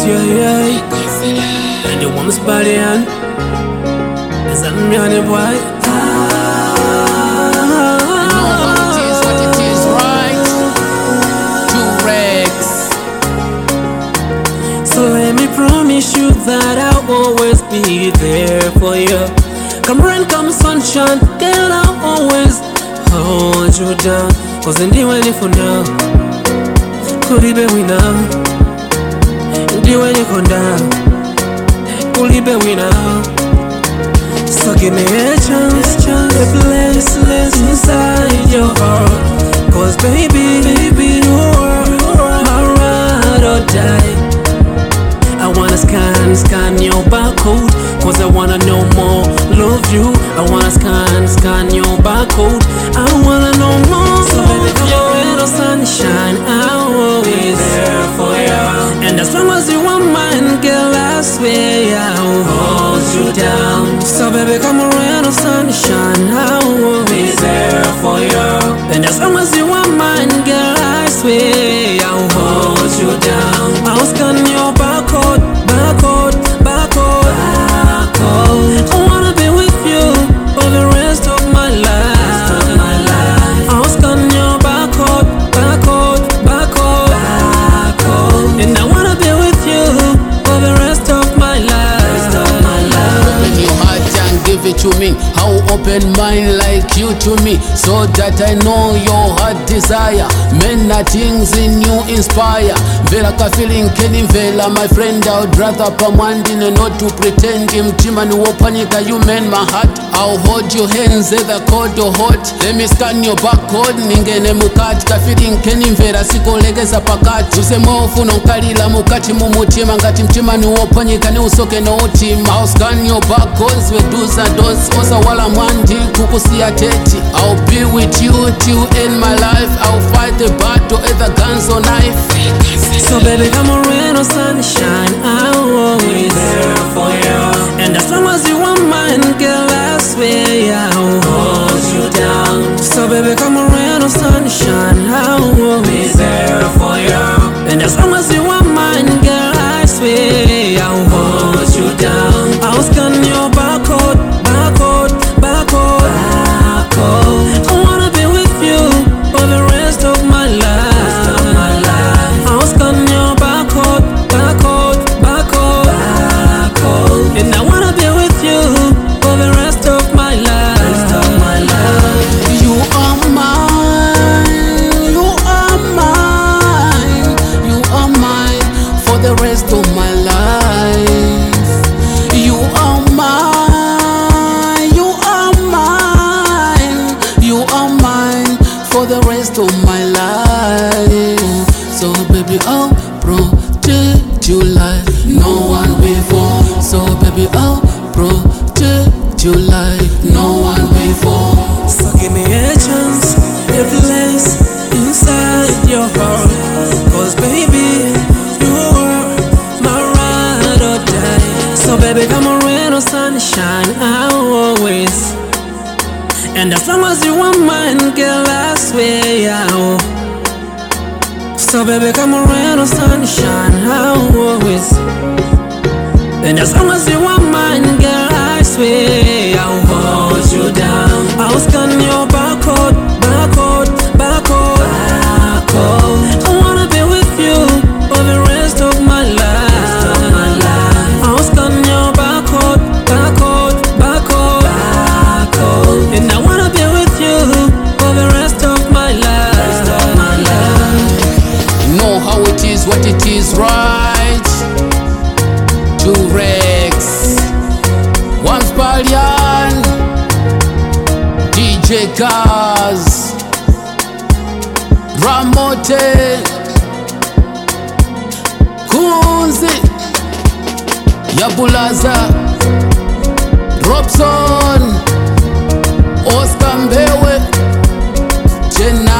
yeah. And the woman's body on. Is that me on the boy? So let me promise you that I'll always be there for you. Come rain, come sunshine, girl, I'll always hold you down. Cause in the way for now, could it be we now? In the way you come down, could it be we now? So give me a chance, a place inside your heart. Cause baby, you're my ride or die. I wanna scan your barcode, cause I wanna know more, love you. I wanna scan your barcode, I wanna know more. So baby, come your little sunshine, I'll always there for you. And as long as you want mine, girl, I swear I'll hold you down. So baby, come a little sunshine, I'll always there for you. And as long as you want mine, girl, I swear I'll hold you down. I'll scan your barcode. I wanna be with you for the rest of my life. I'll scan your barcode. And I wanna be with you for the rest of my life. Open your heart and give it to me. How open mind like you to me, so that I know your heart desire. Men are things in you inspire. Vela ka feeling keni vela, my friend, I would rather pamwandine not to pretend. Mtima ni wopanyika, you mend my heart. I'll hold your hands either cold or hot. Let me scan your barcode, ningene mukati. Ka feeling keni vela, sikolegeza pakati. Usemo ufuna nkalila mukati mumutima. Ngati mtima ni wopanyika, ni usoke no utima. I'll scan your barcodes, we do's and don'ts. Osa wala mwandi, kukusia teti. I'll be with you till end my life. I'll fight the battle, either guns or knife. So baby, come on, rain or sunshine, I'll always there for you. And as long as you want mine, girl, I swear I'll hold you down. So baby, come on, rain or sunshine, I'll always there for you. And as long as you want mine, girl, I swear I'll hold you down. I'll scan your barcode. I wanna be with you for the rest of my life. I'll scan your barcode. And I wanna be with you for the rest of my life. You are mine, you are mine, you are mine for the rest of my life. You are mine, you are mine, you are mine for the rest of my life. So baby, I'll protect you like no one before. So baby, I'll protect you like no one before. So give me a chance, a place inside your heart. Cause baby, you're my ride or die. So baby, come on, rain or sunshine, I'll always. And as long as you want mine, girl, I swear I'll. So baby, come on, rain or sunshine, I'll always. And as long as you want mine, girl, I swear I'll hold you down. I'll scan your barcode. I wanna be with you for the rest of my life. I'll scan your barcode. And I wanna be with you for the rest of my life. You know how it is, what it is, right? Two Rex, one Spallion, DJ Kaz, Ramote, Kunzi, Yabulaza, Robson, Oscar Mbewe, Jenna.